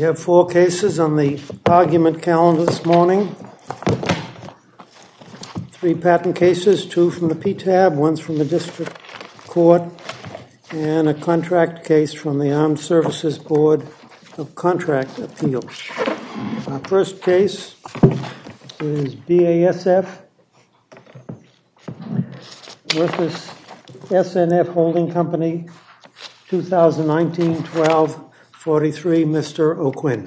have 4 cases on the argument calendar this morning. 3 patent cases, 2 from the PTAB, 1 from the District Court, and a contract case from the Armed Services Board of Contract Appeals. Our first case is BASF versus SNF Holding Company, 2019-12-43, Mr. O'Quinn.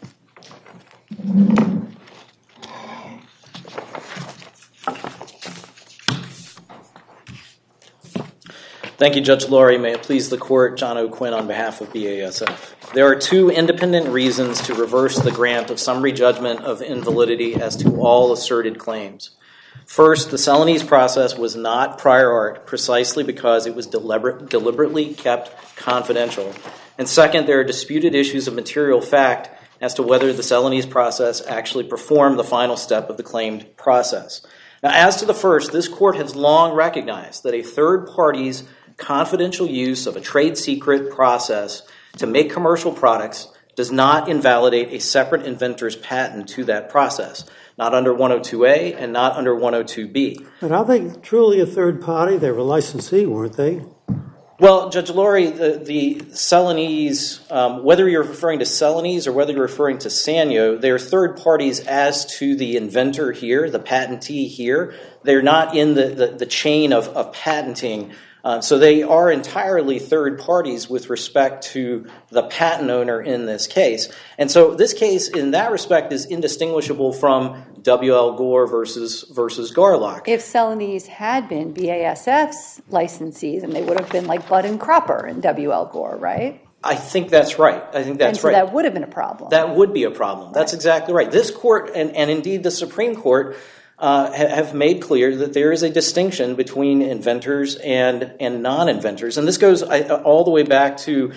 Thank you, Judge Laurie. May it please the Court, John O'Quinn on behalf of BASF. There are 2 independent reasons to reverse the grant of summary judgment of invalidity as to all asserted claims. First, the Celanese process was not prior art precisely because it was deliberately kept confidential. And second, there are disputed issues of material fact as to whether the Celanese process actually performed the final step of the claimed process. Now, as to the first, this Court has long recognized that a third party's confidential use of a trade secret process to make commercial products does not invalidate a separate inventor's patent to that process, not under 102A and not under 102B. But are they truly a third party? They were a licensee, weren't they? Well, Judge Laurie, the Celanese, whether you're referring to Celanese or whether you're referring to Sanyo, they're third parties as to the inventor here, the patentee here. They're not in the chain of patenting. So they are entirely third parties with respect to the patent owner in this case. And so this case, in that respect, is indistinguishable from W.L. Gore versus Garlock. If Celanese had been BASF's licensee, then they would have been like Budd and Cropper in W.L. Gore, right? I think that's right. And so that would have been a problem. That would be a problem. That's exactly right. This Court, and indeed the Supreme Court, have made clear that there is a distinction between inventors and non-inventors. And this goes all the way back to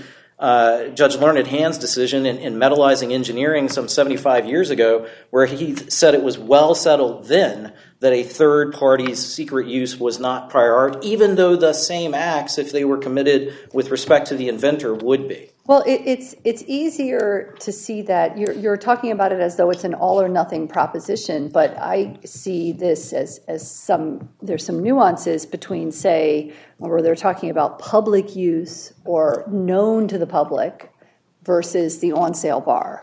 Judge Learned Hand's decision in Metallizing Engineering some 75 years ago, where he said it was well settled then that a third party's secret use was not prior art, even though the same acts, if they were committed with respect to the inventor, would be. Well, it's easier to see that. You're talking about it as though it's an all or nothing proposition, but I see this as there's some nuances between, say, where they're talking about public use or known to the public versus the on-sale bar.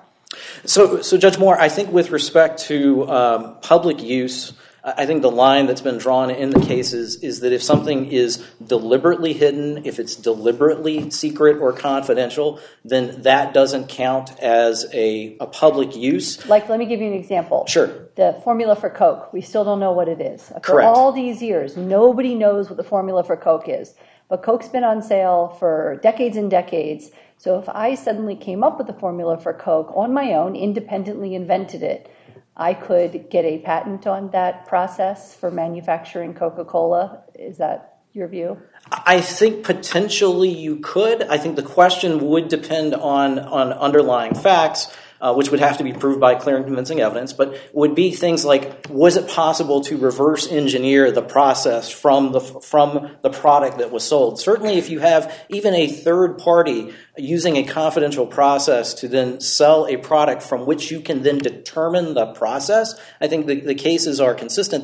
So Judge Moore, I think with respect to public use, I think the line that's been drawn in the cases is that if something is deliberately hidden, if it's deliberately secret or confidential, then that doesn't count as a public use. Like, let me give you an example. Sure. The formula for Coke, we still don't know what it is. Correct. For all these years, nobody knows what the formula for Coke is. But Coke's been on sale for decades and decades. So if I suddenly came up with the formula for Coke on my own, independently invented it, I could get a patent on that process for manufacturing Coca-Cola. Is that your view? I think potentially you could. I think the question would depend on underlying facts, which would have to be proved by clear and convincing evidence, but would be things like, was it possible to reverse engineer the process from the product that was sold? Certainly if you have even a third party using a confidential process to then sell a product from which you can then determine the process, I think the cases are consistent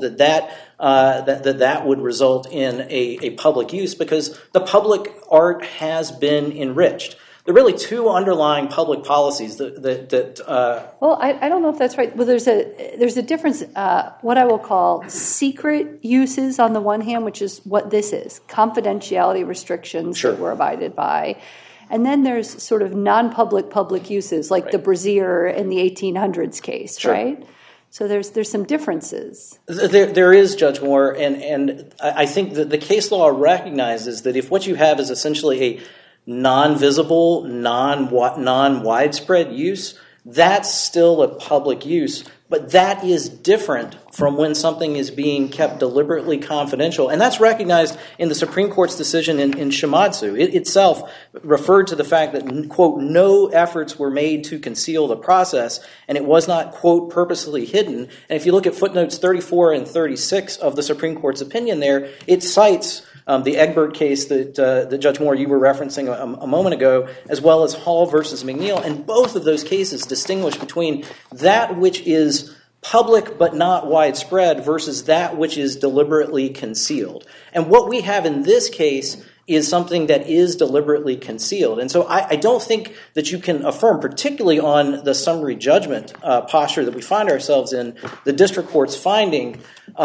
that would result in a public use because the public art has been enriched. There are really 2 underlying public policies Well, I don't know if that's right. Well, there's a difference, what I will call secret uses on the one hand, which is what this is, confidentiality restrictions that were abided by. And then there's sort of non-public public uses, like the Brazier in the 1800s case, right? So there's some differences. There is, Judge Moore, and I think that the case law recognizes that if what you have is essentially a non-visible, non-widespread use, that's still a public use. But that is different from when something is being kept deliberately confidential. And that's recognized in the Supreme Court's decision in Shimadzu. It itself referred to the fact that, quote, no efforts were made to conceal the process, and it was not, quote, purposely hidden. And if you look at footnotes 34 and 36 of the Supreme Court's opinion there, it cites the Egbert case that Judge Moore, you were referencing a moment ago, as well as Hall versus McNeil. And both of those cases distinguish between that which is public but not widespread versus that which is deliberately concealed. And what we have in this case is something that is deliberately concealed. And so I don't think that you can affirm, particularly on the summary judgment posture that we find ourselves in, the district court's finding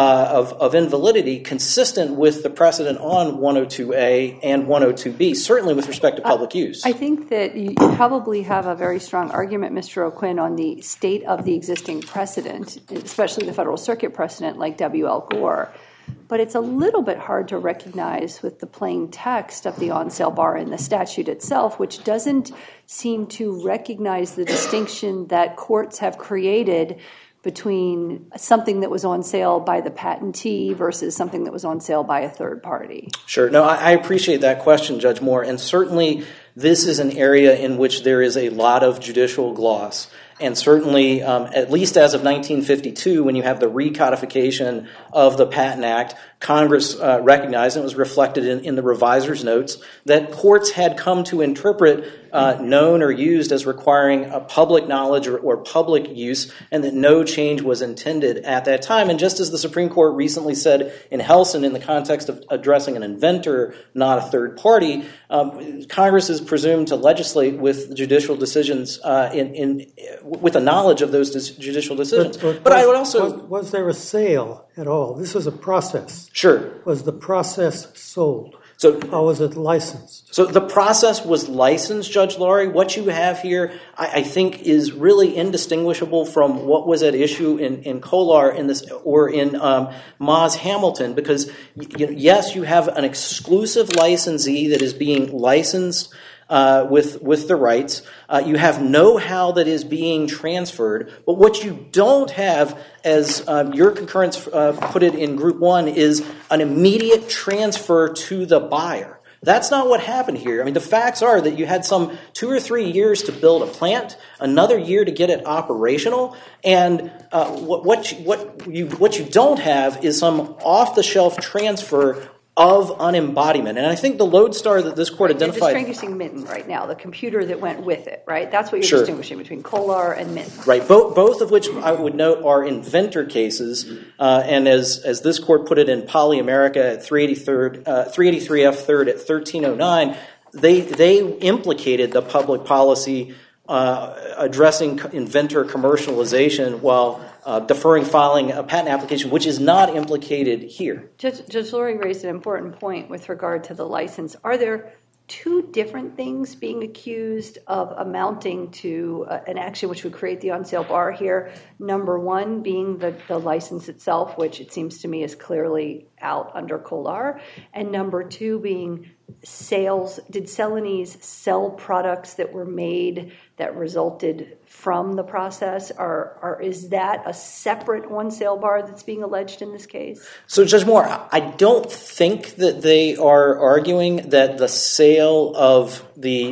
of invalidity consistent with the precedent on 102A and 102B, certainly with respect to public use. I think that you probably have a very strong argument, Mr. O'Quinn, on the state of the existing precedent, especially the Federal Circuit precedent like W.L. Gore. But it's a little bit hard to recognize with the plain text of the on-sale bar in the statute itself, which doesn't seem to recognize the distinction that courts have created between something that was on sale by the patentee versus something that was on sale by a third party. Sure. No, I appreciate that question, Judge Moore. And certainly this is an area in which there is a lot of judicial gloss. And certainly, at least as of 1952, when you have the recodification of the Patent Act, Congress recognized, and it was reflected in the reviser's notes, that courts had come to interpret known or used as requiring a public knowledge or public use, and that no change was intended at that time. And just as the Supreme Court recently said in Helson, in the context of addressing an inventor, not a third party, Congress is presumed to legislate with judicial decisions with a knowledge of those judicial decisions. But I would also... Was there a sale at all? This is a process. Sure. Was the process sold? So, or was it licensed? So the process was licensed, Judge Laurie. What you have here, I think, is really indistinguishable from what was at issue in Kolar in this, or in Moss Hamilton, because yes, you have an exclusive licensee that is being licensed with the rights. You have know-how that is being transferred, but what you don't have, as your concurrence put it in Group 1, is an immediate transfer to the buyer. That's not what happened here. I mean, the facts are that you had some 2 or 3 years to build a plant, another year to get it operational, and what you don't have is some off-the-shelf transfer of an embodiment. And I think the lodestar that this court identified... You're distinguishing Minton right now, the computer that went with it, right? That's what you're distinguishing between Kolar and Minton. Right, both of which I would note are inventor cases, and as this court put it in Poly America at 383 F. 3rd at 1309, they implicated the public policy addressing inventor commercialization while deferring filing a patent application, which is not implicated here. Judge Laurie raised an important point with regard to the license. Are there two different things being accused of amounting to an action which would create the on-sale bar here? Number one being the license itself, which it seems to me is clearly out under Kolar, and number two being sales. Did Celanese sell products that were made that resulted from the process, or is that a separate on-sale bar that's being alleged in this case? So, Judge Moore, I don't think that they are arguing that the sale of the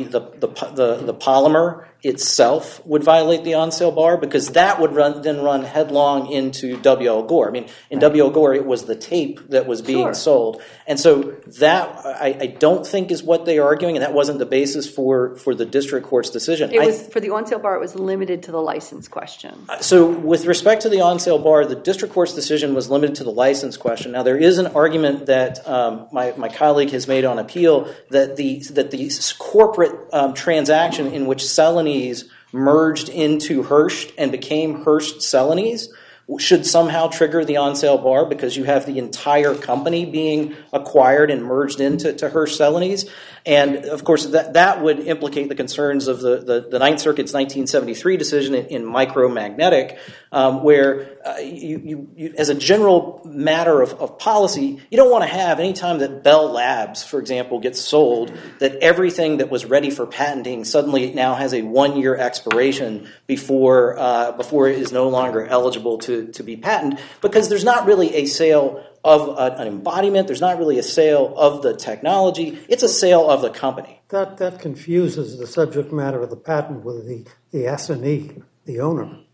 polymer itself would violate the on-sale bar, because that would then run headlong into W.L. Gore. I mean, in W.L. Gore, it was the tape that was being sold. And so that, I don't think, is what they are arguing, and that wasn't the basis for the district court's decision. It was, for the on-sale bar, it was limited to the license question. So with respect to the on-sale bar, the district court's decision was limited to the license question. Now, there is an argument that my colleague has made on appeal that the corporate transaction in which Celanese merged into Hearst and became Hearst Celanese should somehow trigger the on-sale bar, because you have the entire company being acquired and merged into Hearst Celanese. And, of course, that would implicate the concerns of the Ninth Circuit's 1973 decision in Micromagnetic, where you, as a general matter of policy, you don't want to have, any time that Bell Labs, for example, gets sold, that everything that was ready for patenting suddenly now has a 1-year expiration before it is no longer eligible to be patented, because there's not really a sale of an embodiment. There's not really a sale of the technology. It's a sale of the company. That confuses the subject matter of the patent with the assignee, the owner.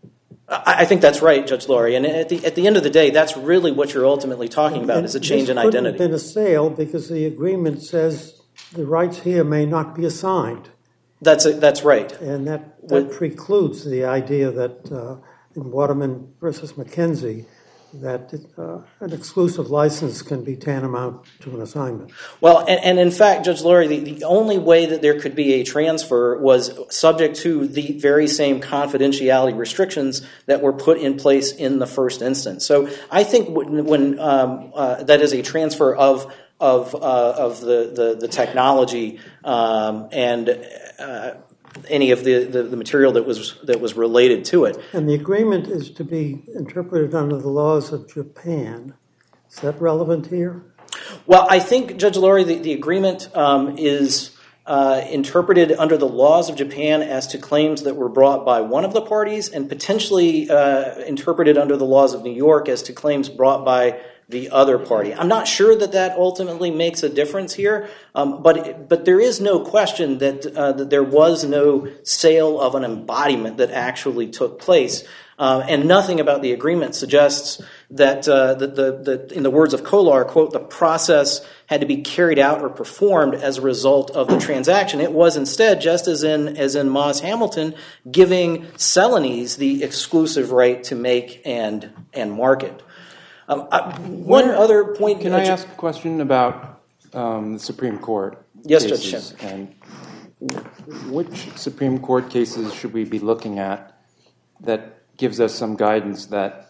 I think that's right, Judge Laurie. And at the end of the day, that's really what you're ultimately talking about, is a change in identity. This couldn't have been a sale because the agreement says the rights here may not be assigned. That's right. And that precludes the idea that in Waterman versus McKenzie, that an exclusive license can be tantamount to an assignment. Well, and in fact, Judge Laurie, the only way that there could be a transfer was subject to the very same confidentiality restrictions that were put in place in the first instance. So I think when that is a transfer of the technology and any of the material that was related to it. And the agreement is to be interpreted under the laws of Japan. Is that relevant here? Well, I think, Judge Laurie, the agreement is interpreted under the laws of Japan as to claims that were brought by one of the parties, and potentially interpreted under the laws of New York as to claims brought by the other party. I'm not sure that ultimately makes a difference here, but there is no question that there was no sale of an embodiment that actually took place, and nothing about the agreement suggests that in the words of Kolar, quote, the process had to be carried out or performed as a result of the transaction. It was instead, just as in Moss Hamilton, giving Celanese the exclusive right to make and market. One other point. Can I ask a question about the Supreme Court? Yes, cases, Judge Shin. And which Supreme Court cases should we be looking at that gives us some guidance that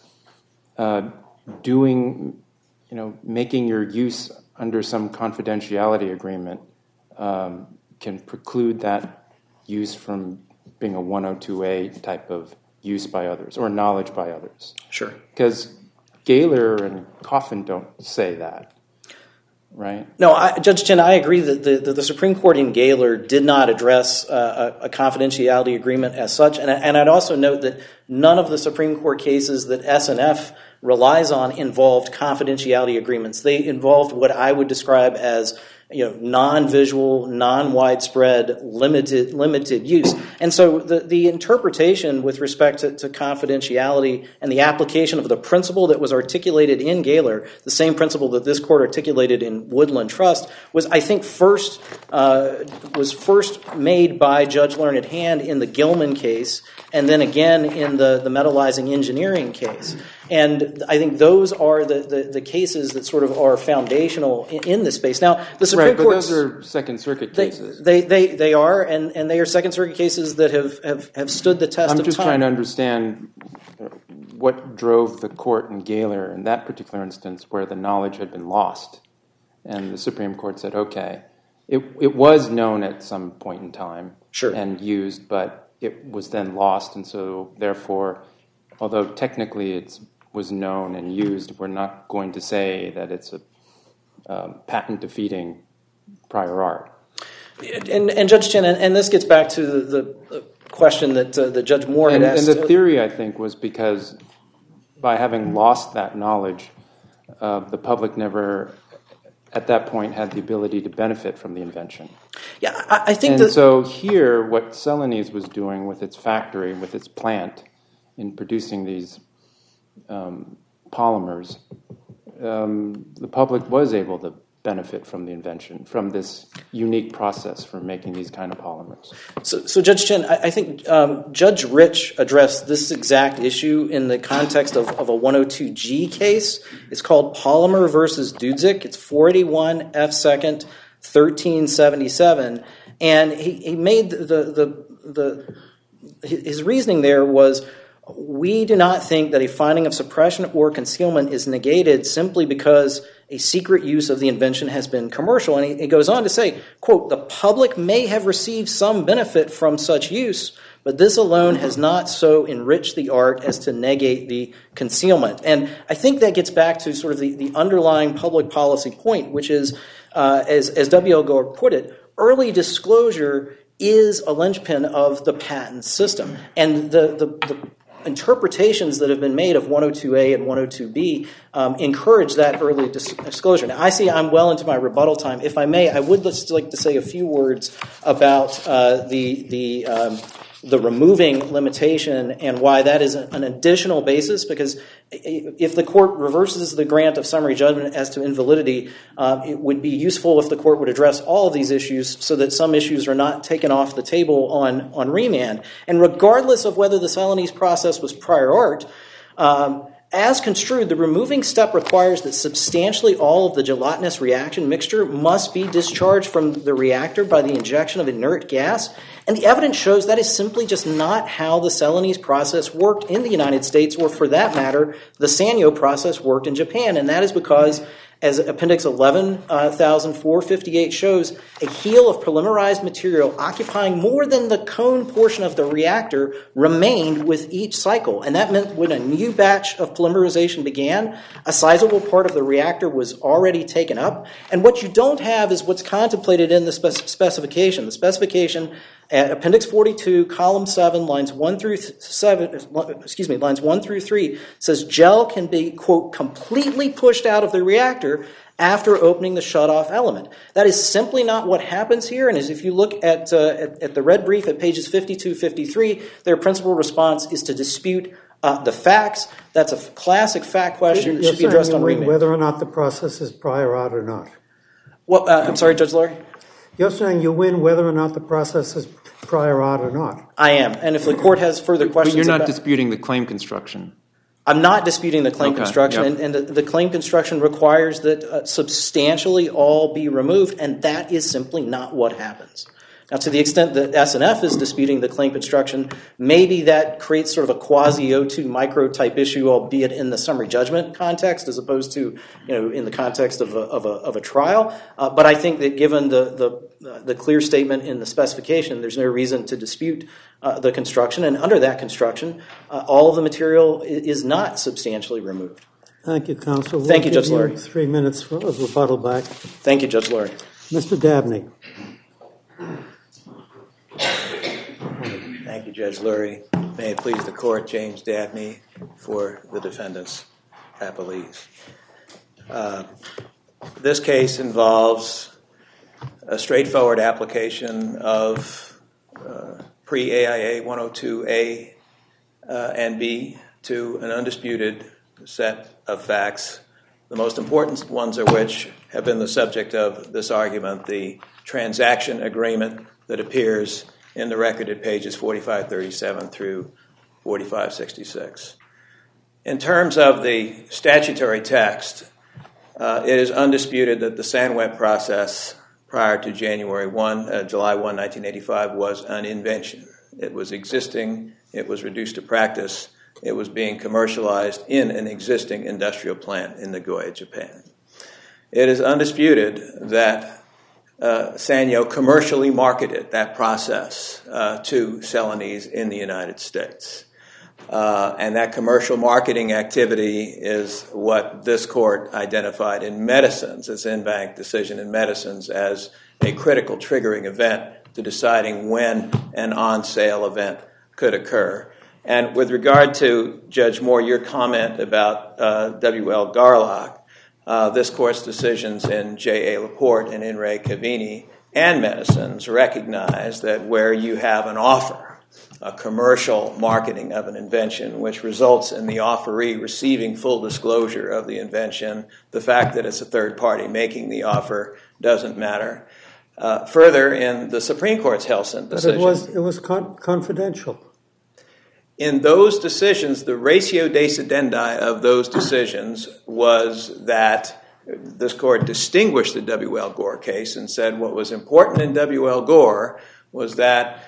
making your use under some confidentiality agreement can preclude that use from being a 102A type of use by others or knowledge by others? Sure. Because Gaylor and Coffin don't say that, right? No, Judge Chin, I agree that the Supreme Court in Gaylor did not address a confidentiality agreement as such, and I'd also note that none of the Supreme Court cases that SNF relies on involved confidentiality agreements. They involved what I would describe as non-visual, non-widespread, limited use. And so the interpretation with respect to confidentiality and the application of the principle that was articulated in Gaylor, the same principle that this court articulated in Woodland Trust, was, I think, first made by Judge Learned Hand in the Gilman case, and then again in the metallizing engineering case. And I think those are the cases that sort of are foundational in this space. Now, the Supreme Court, those are Second Circuit cases. They are, and they are Second Circuit cases that have stood the test of time. I'm just trying to understand what drove the court in Gaylor in that particular instance where the knowledge had been lost. And the Supreme Court said, okay, it was known at some point in time and used, but it was then lost. And so, therefore, although technically it was known and used, we're not going to say that it's a patent-defeating prior art. And Judge Chin, and this gets back to the question that Judge Moore had asked. And the theory, I think, was because by having lost that knowledge, the public never, at that point, had the ability to benefit from the invention. Yeah, I think and so here, what Celanese was doing with its factory, with its plant, in producing these polymers, the public was able to benefit from the invention, from this unique process for making these kind of polymers. So Judge Chin, I think Judge Rich addressed this exact issue in the context of a 102G case. It's called Polymer versus Dudzik. It's 481 F. 2nd, 1377. And he made his reasoning there was, we do not think that a finding of suppression or concealment is negated simply because a secret use of the invention has been commercial. And he goes on to say, quote, the public may have received some benefit from such use, but this alone has not so enriched the art as to negate the concealment. And I think that gets back to sort of the underlying public policy point, which is, as W.L. Gore put it, early disclosure is a linchpin of the patent system. And the interpretations that have been made of 102A and 102B encourage that early disclosure. Now, I see I'm well into my rebuttal time. If I may, I would just like to say a few words about the the removing limitation and why that is an additional basis, because if the court reverses the grant of summary judgment as to invalidity, it would be useful if the court would address all of these issues so that some issues are not taken off the table on remand. And regardless of whether the Celanese process was prior art, as construed, the removing step requires that substantially all of the gelatinous reaction mixture must be discharged from the reactor by the injection of inert gas. And the evidence shows that is simply just not how the Celanese process worked in the United States, or for that matter, the Sanyo process worked in Japan. And that is because, as Appendix 11,458 shows, a heel of polymerized material occupying more than the cone portion of the reactor remained with each cycle. And that meant when a new batch of polymerization began, a sizable part of the reactor was already taken up. And what you don't have is what's contemplated in the specification. The specification at Appendix 42, Column 7, lines 1 through 3, says gel can be, quote, completely pushed out of the reactor after opening the shutoff element. That is simply not what happens here. And as if you look at the red brief at pages 52, 53, their principal response is to dispute the facts. That's a classic fact question that should be addressed on remand. Whether or not the process is prior art or not. Well, I'm sorry, Judge Lurie? You're saying you win whether or not the process is prior art or not. I am. And if the court has further questions... But you're not disputing the claim construction. I'm not disputing the claim construction. And the claim construction requires that substantially all be removed, and that is simply not what happens. Now, to the extent that SNF is disputing the claim construction, maybe that creates sort of a quasi-O2 micro type issue, albeit in the summary judgment context as opposed to, in the context of a trial. But I think that given the clear statement in the specification, there's no reason to dispute the construction. And under that construction, all of the material is not substantially removed. Thank you, counsel. Thank you, Judge Lurie. 3 minutes of rebuttal back. Thank you, Judge Lurie. Mr. Dabney. Thank you, Judge Lurie. May it please the court, James Dabney for the defendants' appellees. This case involves a straightforward application of pre-AIA 102A and B to an undisputed set of facts, the most important ones of which have been the subject of this argument, the transaction agreement that appears in the record at pages 4537 through 4566. In terms of the statutory text, it is undisputed that the SANWEP process prior to July 1, 1985 was an invention. It was existing, it was reduced to practice, it was being commercialized in an existing industrial plant in Nagoya, Japan. It is undisputed that Sanyo commercially marketed that process to Celanese in the United States. And that commercial marketing activity is what this court identified in Medicines, its in-bank decision in Medicines, as a critical triggering event to deciding when an on-sale event could occur. And with regard to, Judge Moore, your comment about W.L. Garlock, this court's decisions in J.A. Laporte and In re Cavini and Medicines recognize that where you have an offer, a commercial marketing of an invention, which results in the offeree receiving full disclosure of the invention, the fact that it's a third party making the offer doesn't matter. Further, in the Supreme Court's Helsin decision... But it was confidential. In those decisions, the ratio decidendi of those decisions was that this court distinguished the W.L. Gore case and said what was important in W.L. Gore was that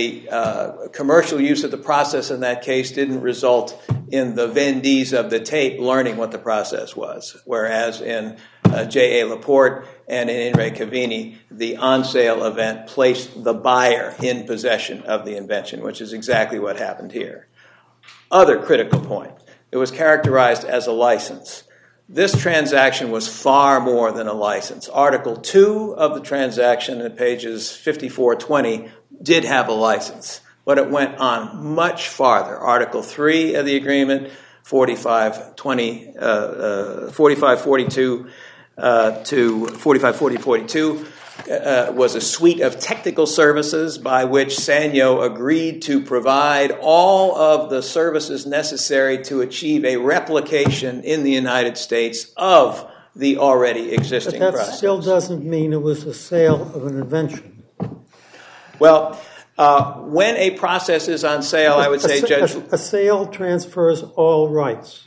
the commercial use of the process in that case didn't result in the vendees of the tape learning what the process was, whereas in J.A. Laporte and in re Cavini, the on-sale event placed the buyer in possession of the invention, which is exactly what happened here. Other critical point, it was characterized as a license. This transaction was far more than a license. Article 2 of the transaction at pages 5420 did have a license, but it went on much farther. Article 3 of the agreement, 4542, to 454042 was a suite of technical services by which Sanyo agreed to provide all of the services necessary to achieve a replication in the United States of the already existing process. But that process. still doesn't mean it was a sale of an invention. Well, when a process is on sale, I would say, Judge... A sale transfers all rights.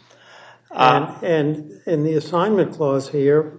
And in the assignment clause here,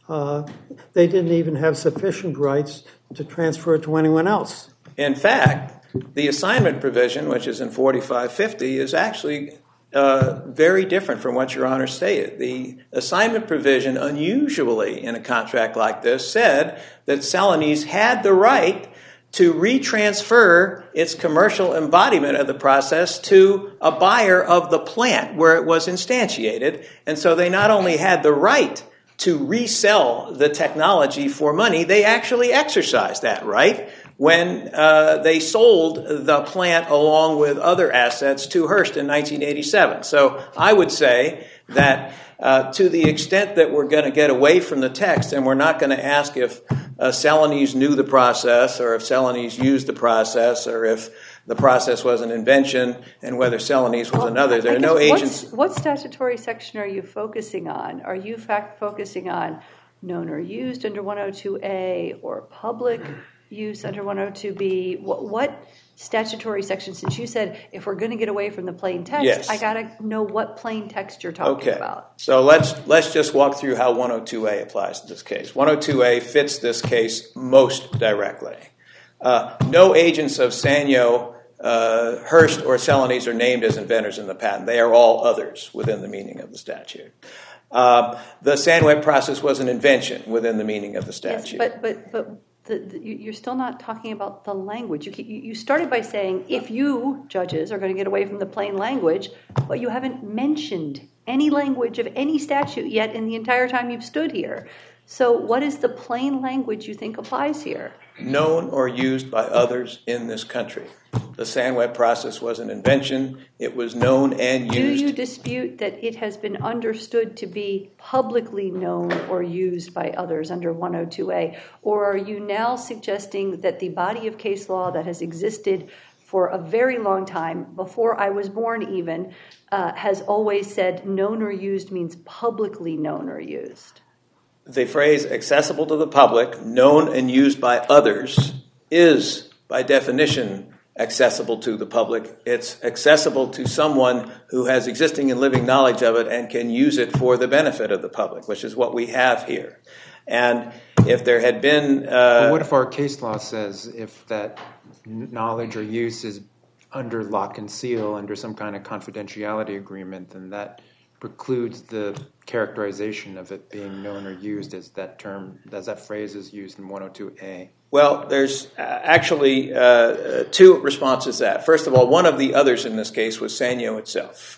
they didn't even have sufficient rights to transfer it to anyone else. In fact, the assignment provision, which is in 4550, is actually very different from what Your Honor stated. The assignment provision, unusually in a contract like this, said that Celanese had the right to retransfer its commercial embodiment of the process to a buyer of the plant where it was instantiated. And so they not only had the right to resell the technology for money, they actually exercised that right when they sold the plant along with other assets to Hearst in 1987. So I would say that to the extent that we're going to get away from the text and we're not going to ask if Celanese knew the process or if Celanese used the process or if the process was an invention and whether Celanese was another, there are no agents. What statutory section are you focusing on? Are you focusing on known or used under 102A or public use under 102B? What statutory section, since you said if we're going to get away from the plain text, yes. I got to know what plain text you're talking about. So let's just walk through how 102A applies to this case. 102A fits this case most directly. No agents of Sanyo, Hearst, or Celanese are named as inventors in the patent. They are all others within the meaning of the statute. The SANWEB process was an invention within the meaning of the statute. Yes, but you're still not talking about the language. You started by saying if you, judges, are going to get away from the plain language, but you haven't mentioned any language of any statute yet in the entire time you've stood here. So what is the plain language you think applies here? Known or used by others in this country. The SANWEB process was an invention. It was known and used. Do you dispute that it has been understood to be publicly known or used by others under 102A? Or are you now suggesting that the body of case law that has existed for a very long time, before I was born even, has always said known or used means publicly known or used? The phrase accessible to the public, known and used by others, is by definition accessible to the public. It's accessible to someone who has existing and living knowledge of it and can use it for the benefit of the public, which is what we have here. And if there had been... what if our case law says if that knowledge or use is under lock and seal, under some kind of confidentiality agreement, then that precludes the characterization of it being known or used as that term, as that phrase is used in 102A? Well, there's actually two responses to that. First of all, one of the others in this case was Sanyo itself.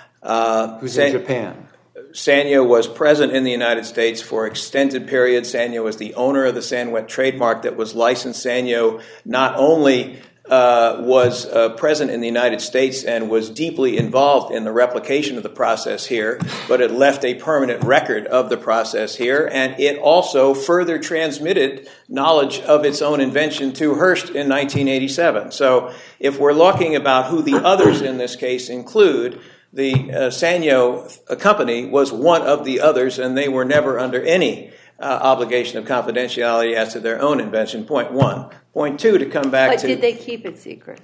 Who's in Japan? Sanyo was present in the United States for extended periods. Sanyo was the owner of the SANWEB trademark that was licensed. Sanyo not only was present in the United States and was deeply involved in the replication of the process here, but it left a permanent record of the process here, and it also further transmitted knowledge of its own invention to Hearst in 1987. So if we're looking about who the others in this case include, the Sanyo company was one of the others, and they were never under any obligation of confidentiality as to their own invention, point one. Point two, to come back to... But did they keep it secret?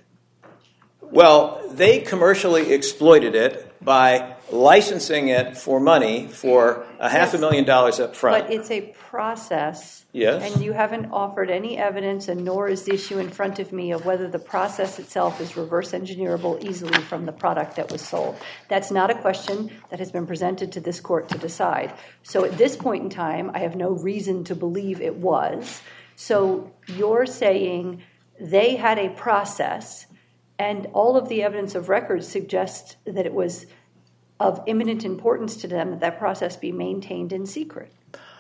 Well, they commercially exploited it by licensing it for money for $500,000 up front. But it's a process. Yes. And you haven't offered any evidence, and nor is the issue in front of me of whether the process itself is reverse engineerable easily from the product that was sold. That's not a question that has been presented to this court to decide. So at this point in time, I have no reason to believe it was. So you're saying they had a process, and all of the evidence of record suggests that it was of imminent importance to them that that process be maintained in secret.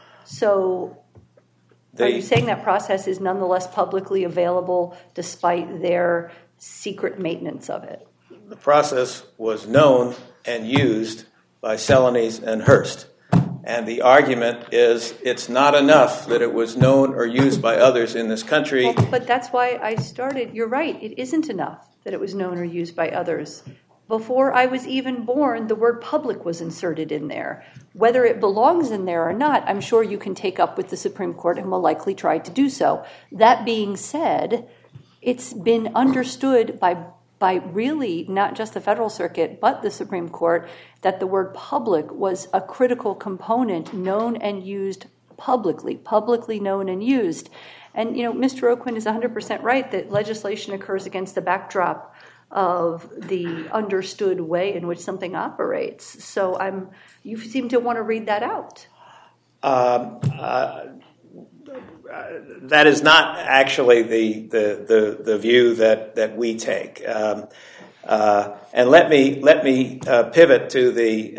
So are you saying that process is nonetheless publicly available despite their secret maintenance of it? The process was known and used by Celanese and Hearst. And the argument is it's not enough that it was known or used by others in this country. Well, but that's why I started. You're right. It isn't enough that it was known or used by others. Before I was even born, the word public was inserted in there. Whether it belongs in there or not, I'm sure you can take up with the Supreme Court and will likely try to do so. That being said, it's been understood by really not just the Federal Circuit, but the Supreme Court, that the word public was a critical component, known and used publicly known and used. And, Mr. O'Quinn is 100% right that legislation occurs against the backdrop of the understood way in which something operates. So you seem to want to read that out. That is not actually the view that we take. And let me pivot to the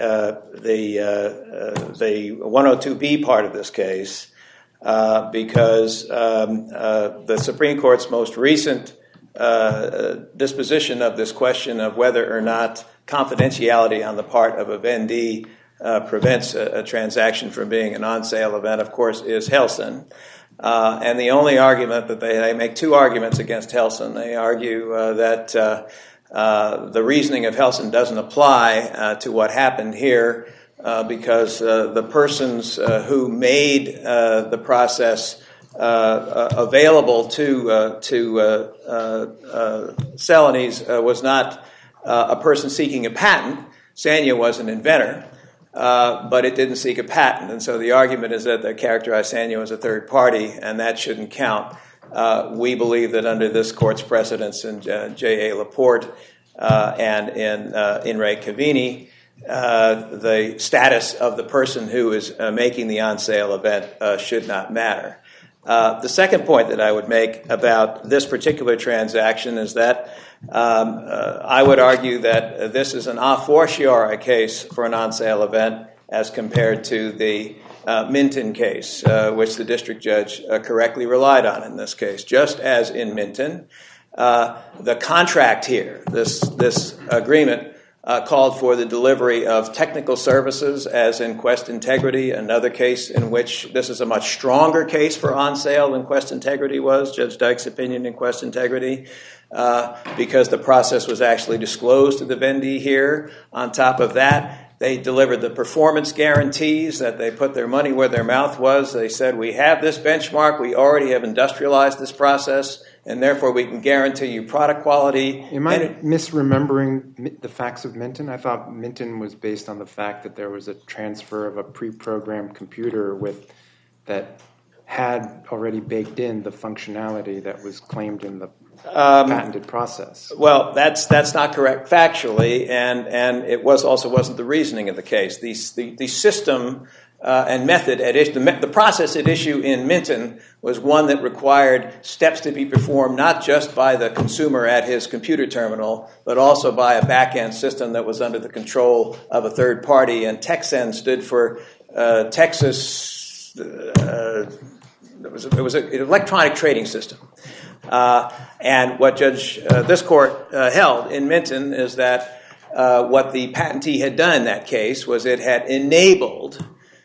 102B part of this case, because the Supreme Court's most recent disposition of this question of whether or not confidentiality on the part of a vendee prevents a transaction from being an on-sale event, of course, is Helson. And the only argument that they make two arguments against Helson. They argue that the reasoning of Helson doesn't apply to what happened here because the persons who made the process available to Celanese was not a person seeking a patent. Sanya was an inventor. But it didn't seek a patent. And so the argument is that they characterized Sanya as a third party, and that shouldn't count. We believe that under this court's precedents in J.A. Laporte and in Ray Cavini, the status of the person who is making the on-sale event should not matter. The second point that I would make about this particular transaction is that I would argue that this is an a fortiori case for an on-sale event as compared to the Minton case, which the district judge correctly relied on in this case. Just as in Minton, the contract here, this agreement, called for the delivery of technical services, as in Quest Integrity, another case in which this is a much stronger case for on-sale than Quest Integrity was, Judge Dyke's opinion in Quest Integrity, because the process was actually disclosed to the vendee here. On top of that, they delivered the performance guarantees that they put their money where their mouth was. They said, we have this benchmark, we already have industrialized this process, and therefore we can guarantee you product quality. Am I misremembering the facts of Minton? I thought Minton was based on the fact that there was a transfer of a pre-programmed computer that had already baked in the functionality that was claimed in the patented process. Well, that's not correct factually, and it wasn't the reasoning of the case. The system and method at issue, the process at issue in Minton was one that required steps to be performed not just by the consumer at his computer terminal, but also by a back-end system that was under the control of a third party. And Texen stood for Texas. It was an electronic trading system. And what this court held in Minton is that what the patentee had done in that case was it had enabled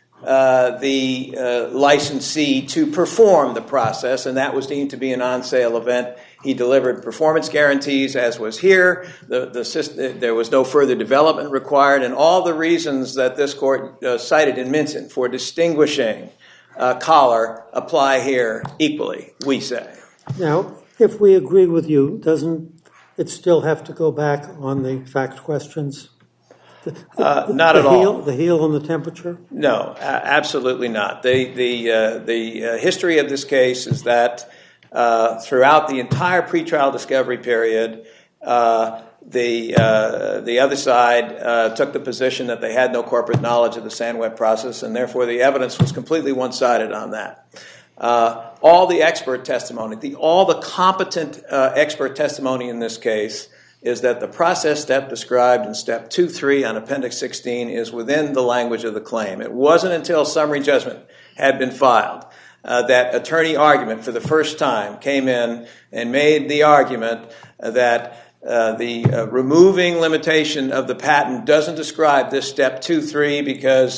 the licensee to perform the process, and that was deemed to be an on-sale event. He delivered performance guarantees, as was here. There was no further development required, and all the reasons that this court cited in Minton for distinguishing Collar apply here equally, we say. Now, if we agree with you, doesn't it still have to go back on the fact questions? Not at all. The heel and the temperature? No, absolutely not. The history of this case is that throughout the entire pretrial discovery period, the other side took the position that they had no corporate knowledge of the SandWeb process, and therefore the evidence was completely one-sided on that. All the expert testimony, all the competent expert testimony in this case is that the process step described in Step 2.3 on Appendix 16 is within the language of the claim. It wasn't until summary judgment had been filed that attorney argument for the first time came in and made the argument that the removing limitation of the patent doesn't describe this Step 2.3 because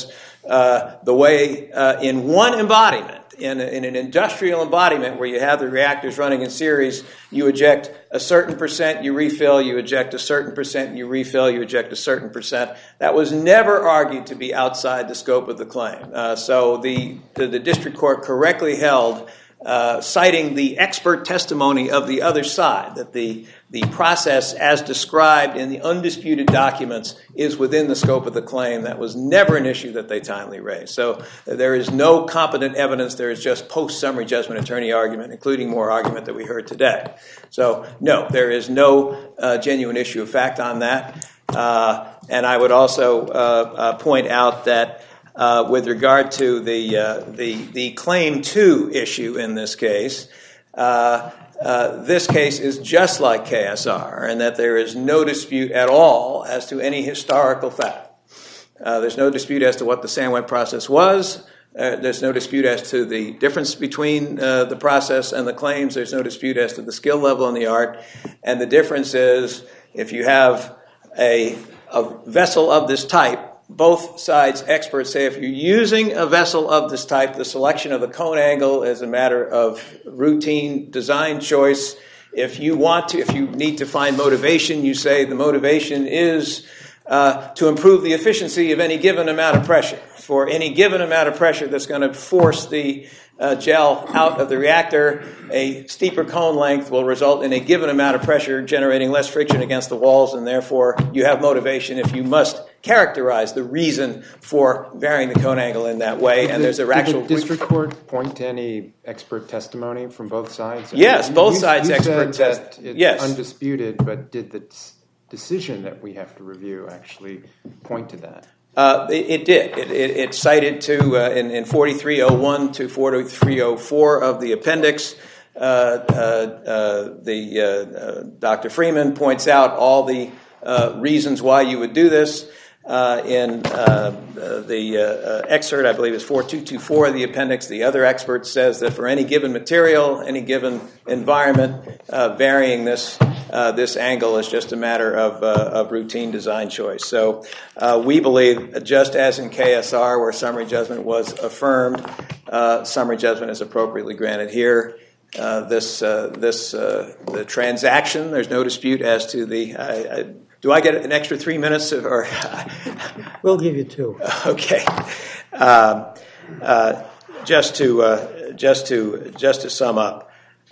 the way in one embodiment, in an industrial embodiment where you have the reactors running in series, you eject a certain percent, you refill, you eject a certain percent, you refill, you eject a certain percent. That was never argued to be outside the scope of the claim. So the district court correctly held, citing the expert testimony of the other side, that the process as described in the undisputed documents is within the scope of the claim. That was never an issue that they timely raised. So there is no competent evidence. There is just post-summary judgment attorney argument, including more argument that we heard today. So no, there is no genuine issue of fact on that. And I would also point out that with regard to the Claim 2 issue in this case is just like KSR, and that there is no dispute at all as to any historical fact. There's no dispute as to what the SANWEB process was. There's no dispute as to the difference between the process and the claims. There's no dispute as to the skill level in the art. And the difference is, if you have a vessel of this type, both sides' experts say if you're using a vessel of this type, the selection of the cone angle is a matter of routine design choice. If you need to find motivation, you say the motivation is to improve the efficiency of any given amount of pressure. For any given amount of pressure that's going to force the gel out of the reactor, a steeper cone length will result in a given amount of pressure generating less friction against the walls, and therefore you have motivation if you must characterize the reason for varying the cone angle in that way. And there's a actual... Did the district court point to any expert testimony from both sides? Yes, both sides' expert testimony. It's undisputed, but did the decision that we have to review actually point to that? It did. It cited in 4301 to 4304 of the appendix. Dr. Freeman points out all the reasons why you would do this. In the excerpt, I believe it's 4224 of the appendix, the other expert says that for any given material, any given environment, varying this angle is just a matter of routine design choice. So we believe, just as in KSR where summary judgment was affirmed, summary judgment is appropriately granted here. The transaction, there's no dispute as to the... do I get an extra 3 minutes? Or we'll give you 2. Okay. Just to sum up,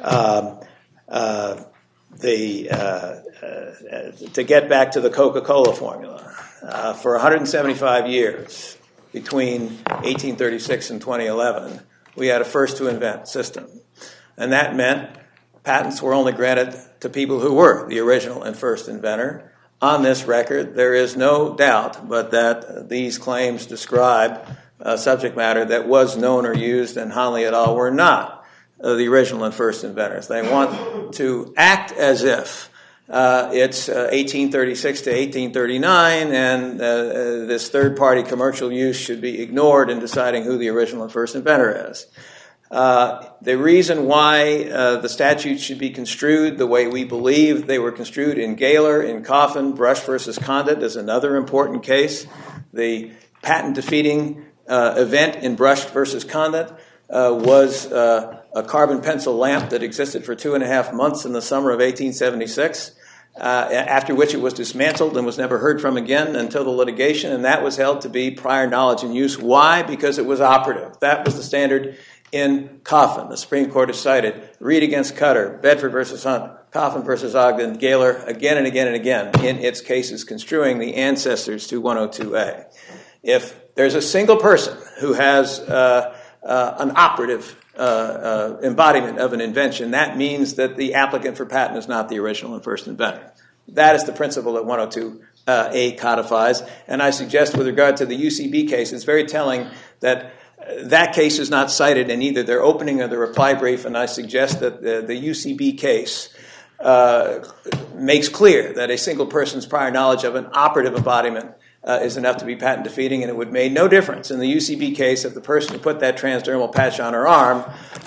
to get back to the Coca-Cola formula, for 175 years, between 1836 and 2011, we had a first-to-invent system. And that meant patents were only granted to people who were the original and first inventor. On this record, there is no doubt but that these claims describe subject matter that was known or used, and Hanley et al. Were not the original and first inventors. They want to act as if it's 1836 to 1839, and this third-party commercial use should be ignored in deciding who the original and first inventor is. The reason why the statutes should be construed the way we believe they were construed in Gaylor, in Coffin, Brush versus Condit is another important case. The patent-defeating event in Brush versus Condit was a carbon pencil lamp that existed for 2.5 months in the summer of 1876, after which it was dismantled and was never heard from again until the litigation, and that was held to be prior knowledge and use. Why? Because it was operative. That was the standard in Coffin. The Supreme Court has cited Reed against Cutter, Bedford versus Hunt, Coffin versus Ogden, Gaylor, again and again and again in its cases construing the ancestors to 102A. If there's a single person who has an operative embodiment of an invention, that means that the applicant for patent is not the original and first inventor. That is the principle that 102A codifies. And I suggest with regard to the UCB case, it's very telling that that case is not cited in either their opening or their reply brief, and I suggest that the UCB case makes clear that a single person's prior knowledge of an operative embodiment is enough to be patent defeating, and it would make no difference in the UCB case if the person who put that transdermal patch on her arm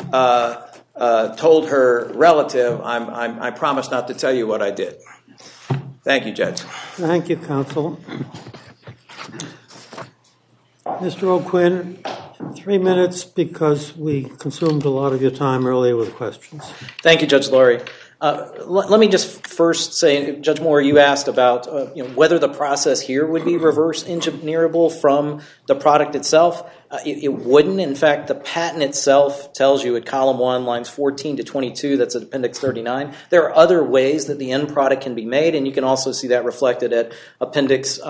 told her relative, I promise not to tell you what I did. Thank you, Judge. Thank you, counsel. Mr. O'Quinn, 3 minutes because we consumed a lot of your time earlier with questions. Thank you, Judge Laurie. Let me just first say, Judge Moore, you asked about whether the process here would be reverse engineerable from the product itself. It wouldn't. In fact, the patent itself tells you at column 1, lines 14 to 22, that's at appendix 39. There are other ways that the end product can be made, and you can also see that reflected at appendix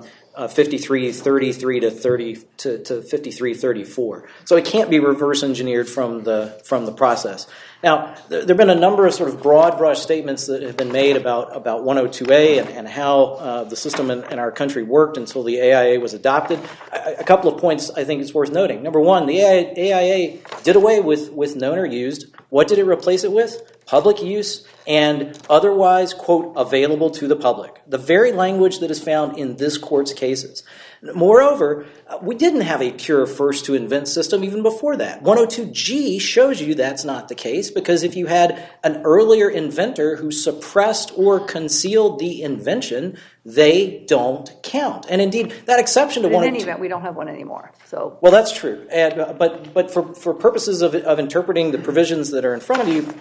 5333 to 5334. So it can't be reverse engineered from the process. Now, there have been a number of sort of broad brush statements that have been made about 102A and how the system in our country worked until the AIA was adopted. A couple of points I think it's worth noting. Number one, the AIA did away with known or used. What did it replace it with? Public use and otherwise, quote, available to the public. The very language that is found in this court's cases. Moreover, we didn't have a pure first to invent system even before that. 102G shows you that's not the case, because if you had an earlier inventor who suppressed or concealed the invention, they don't count. And indeed, that exception to 102... In any event, we don't have one anymore. So, well, that's true. But for purposes of interpreting the provisions that are in front of you,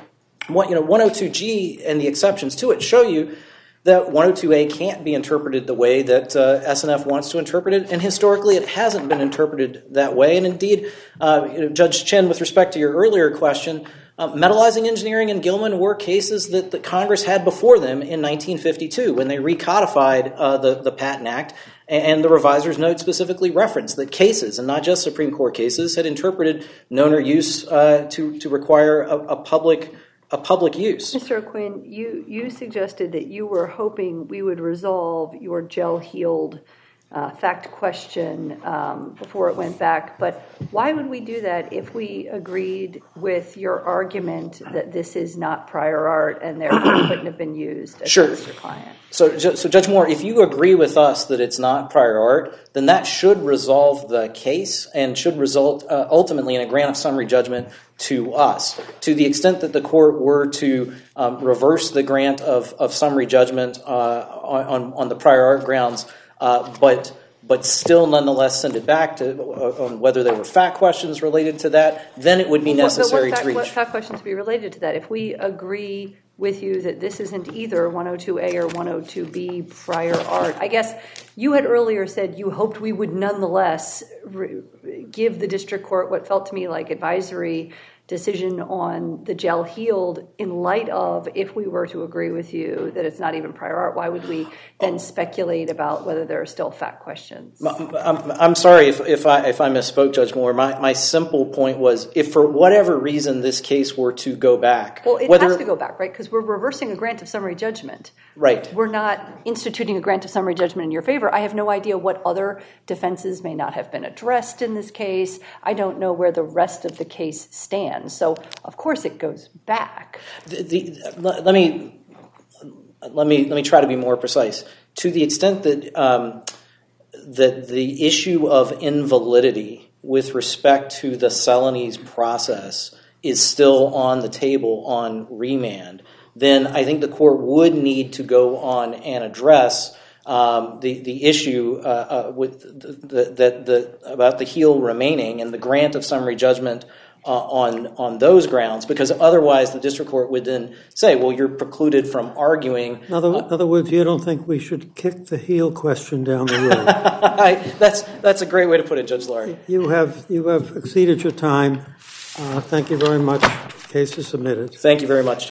102G and the exceptions to it show you that 102A can't be interpreted the way that SNF wants to interpret it, and historically it hasn't been interpreted that way. And indeed, Judge Chin, with respect to your earlier question, metallizing engineering and Gilman were cases that Congress had before them in 1952 when they recodified the Patent Act, and the reviser's note specifically referenced that cases, and not just Supreme Court cases, had interpreted known or use to require a public use. Mr. O'Quinn, you suggested that you were hoping we would resolve your gel-healed fact question before it went back, but why would we do that if we agreed with your argument that this is not prior art and therefore couldn't have been used against your client? So Judge Moore, if you agree with us that it's not prior art, then that should resolve the case and should result ultimately in a grant of summary judgment to us. To the extent that the court were to reverse the grant of summary judgment on the prior art grounds, but still nonetheless send it back to on whether there were fact questions related to that, then it would be necessary to reach. What fact questions would be related to that? If we agree with you that this isn't either 102A or 102B prior art, I guess you had earlier said you hoped we would nonetheless give the district court what felt to me like advisory decision on the gel healed in light of, if we were to agree with you that it's not even prior art, why would we then speculate about whether there are still fact questions? I'm sorry if I misspoke, Judge Moore. My simple point was, if for whatever reason this case were to go back... Well, it has to go back, right? Because we're reversing a grant of summary judgment. Right. We're not instituting a grant of summary judgment in your favor. I have no idea what other defenses may not have been addressed in this case. I don't know where the rest of the case stands. So, of course, it goes back. Let me try to be more precise. To the extent that that the issue of invalidity with respect to the Celanese process is still on the table on remand, then I think the court would need to go on and address the issue with about the heel remaining and the grant of summary judgment on those grounds, because otherwise the district court would then say, well, you're precluded from arguing. In other words, you don't think we should kick the heel question down the road? That's a great way to put it, Judge Laurie. You have exceeded your time. Thank you very much. Case is submitted. Thank you very much.